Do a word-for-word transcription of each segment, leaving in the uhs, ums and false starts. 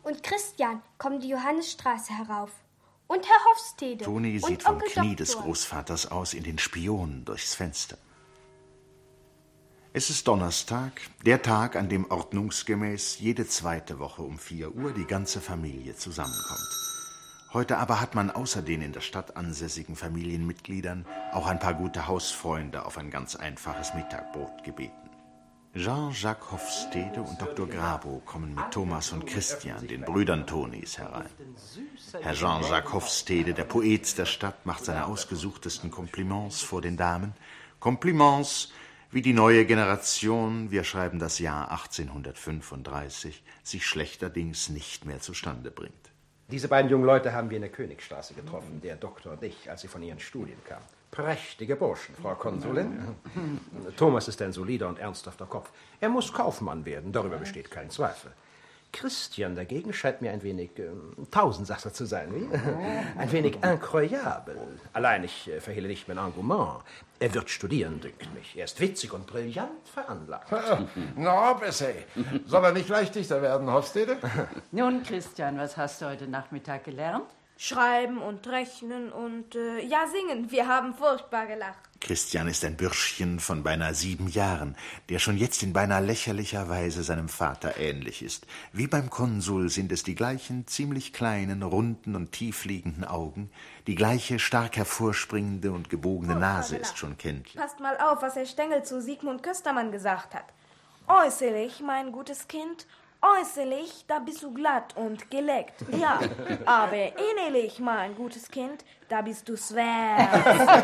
und Christian kommen die Johannesstraße herauf. Und Herr Hofstede. Toni und sieht vom Onkel Knie Doktor. des Großvaters aus in den Spion durchs Fenster. Es ist Donnerstag, der Tag, an dem ordnungsgemäß jede zweite Woche um vier Uhr die ganze Familie zusammenkommt. Heute aber hat man außer den in der Stadt ansässigen Familienmitgliedern auch ein paar gute Hausfreunde auf ein ganz einfaches Mittagbrot gebeten. Jean-Jacques Hofstede und Doktor Grabo kommen mit Thomas und Christian, den Brüdern Tonis, herein. Herr Jean-Jacques Hofstede, der Poet der Stadt, macht seine ausgesuchtesten Kompliments vor den Damen. Kompliments, wie die neue Generation, wir schreiben das Jahr achtzehnhundertfünfunddreißig, sich schlechterdings nicht mehr zustande bringt. Diese beiden jungen Leute haben wir in der Königstraße getroffen, der Doktor und ich, als sie von ihren Studien kamen. Prächtige Burschen, Frau Konsulin. Thomas ist ein solider und ernsthafter Kopf. Er muss Kaufmann werden, darüber besteht kein Zweifel. Christian dagegen scheint mir ein wenig äh, Tausendsasser zu sein, wie? Ein wenig incroyable. Allein ich äh, verhehle nicht mein Engouement. Er wird studieren, dünkt mich. Er ist witzig und brillant veranlagt. Na, besser. Soll er nicht Leichtichter werden, Hofstede? Nun, Christian, was hast du heute Nachmittag gelernt? Schreiben und rechnen und, äh, ja, singen. Wir haben furchtbar gelacht. Christian ist ein Bürschchen von beinahe sieben Jahren, der schon jetzt in beinahe lächerlicher Weise seinem Vater ähnlich ist. Wie beim Konsul sind es die gleichen, ziemlich kleinen, runden und tiefliegenden Augen, die gleiche, stark hervorspringende und gebogene Nase ist schon kenntlich. Passt mal auf, was Herr Stengel zu Sigmund Köstermann gesagt hat. Äußerlich, mein gutes Kind, äußerlich, da bist du glatt und geleckt, ja. Aber innerlich, mein gutes Kind, da bist du schwer.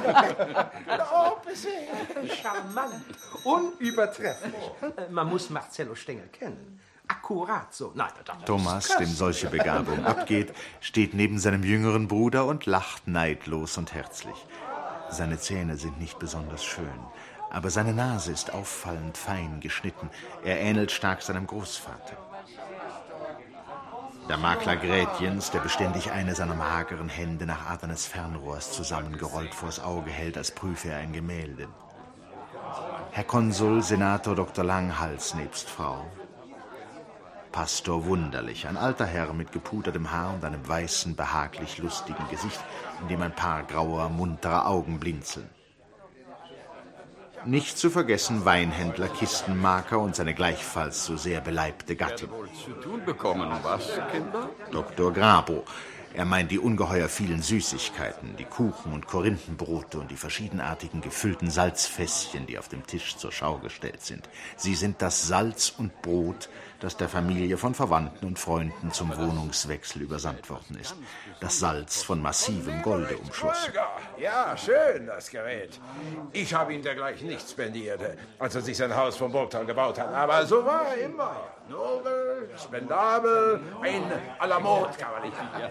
Oh, bitte. Charmant. Unübertrefflich. Man muss Marcello Stengel kennen. Akkurat so. Nein, das Thomas, dem solche Begabung abgeht, steht neben seinem jüngeren Bruder und lacht neidlos und herzlich. Seine Zähne sind nicht besonders schön, aber seine Nase ist auffallend fein geschnitten. Er ähnelt stark seinem Großvater. Der Makler Grätjens, der beständig eine seiner mageren Hände nach Art eines Fernrohrs zusammengerollt vors Auge hält, als prüfe er ein Gemälde. Herr Konsul, Senator Doktor Langhals nebst Frau. Pastor Wunderlich, ein alter Herr mit gepudertem Haar und einem weißen, behaglich lustigen Gesicht, in dem ein paar grauer, munterer Augen blinzeln. Nicht zu vergessen Weinhändler Kistenmaker und seine gleichfalls so sehr beleibte Gattin. Wohl zu tun bekommen, was, Kinder? Doktor Grabo. Er meint die ungeheuer vielen Süßigkeiten, die Kuchen und Korinthenbrote und die verschiedenartigen gefüllten Salzfässchen, die auf dem Tisch zur Schau gestellt sind. Sie sind das Salz und Brot, das der Familie von Verwandten und Freunden zum Wohnungswechsel übersandt worden ist. Das Salz von massivem Golde umschlossen. Ja, schön, das Gerät. Ich habe ihm dergleichen nicht spendiert, als er sich sein Haus vom Burgtal gebaut hat. Aber so war er immer. Nobel, spendabel, ein à la mode Kavalier.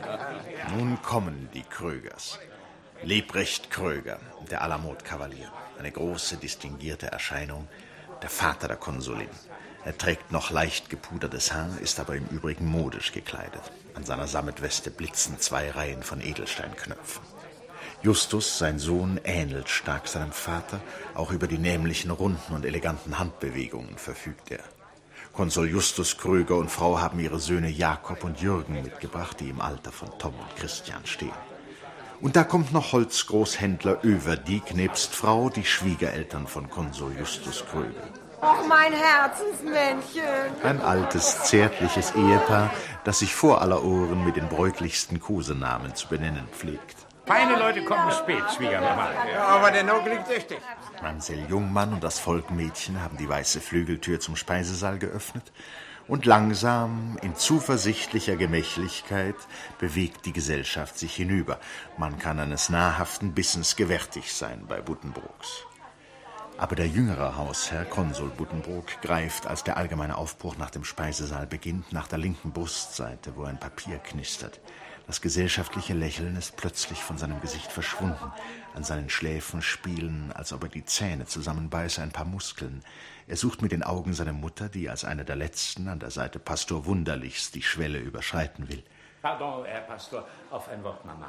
Nun kommen die Krögers. Lebrecht Kröger, der à la mode Kavalier. Eine große, distinguierte Erscheinung, der Vater der Konsulin. Er trägt noch leicht gepudertes Haar, ist aber im Übrigen modisch gekleidet. An seiner Sammetweste blitzen zwei Reihen von Edelsteinknöpfen. Justus, sein Sohn, ähnelt stark seinem Vater. Auch über die nämlichen, runden und eleganten Handbewegungen verfügt er. Konsul Justus Kröger und Frau haben ihre Söhne Jakob und Jürgen mitgebracht, die im Alter von Tom und Christian stehen. Und da kommt noch Holzgroßhändler Överdiek nebst Frau, die Schwiegereltern von Konsul Justus Kröger. Och, mein Herzensmännchen. Ein altes, zärtliches Ehepaar, das sich vor aller Ohren mit den bräutlichsten Kosenamen zu benennen pflegt. Feine Leute kommen spät, Schwiegermama. Ja, aber der Onkel liegt richtig. Mamsell Jungmann und das Volkmädchen haben die weiße Flügeltür zum Speisesaal geöffnet und langsam, in zuversichtlicher Gemächlichkeit, bewegt die Gesellschaft sich hinüber. Man kann eines nahrhaften Bissens gewärtig sein bei Buddenbrooks. Aber der jüngere Hausherr, Konsul Buddenbrook, greift, als der allgemeine Aufbruch nach dem Speisesaal beginnt, nach der linken Brustseite, wo ein Papier knistert. Das gesellschaftliche Lächeln ist plötzlich von seinem Gesicht verschwunden. An seinen Schläfen spielen, als ob er die Zähne zusammenbeiße, ein paar Muskeln. Er sucht mit den Augen seine Mutter, die als eine der Letzten an der Seite Pastor Wunderlichs die Schwelle überschreiten will. Pardon, Herr Pastor, auf ein Wort, Mama.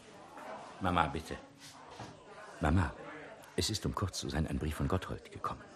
Mama, bitte. Mama, es ist, um kurz zu sein, ein Brief von Gotthold gekommen.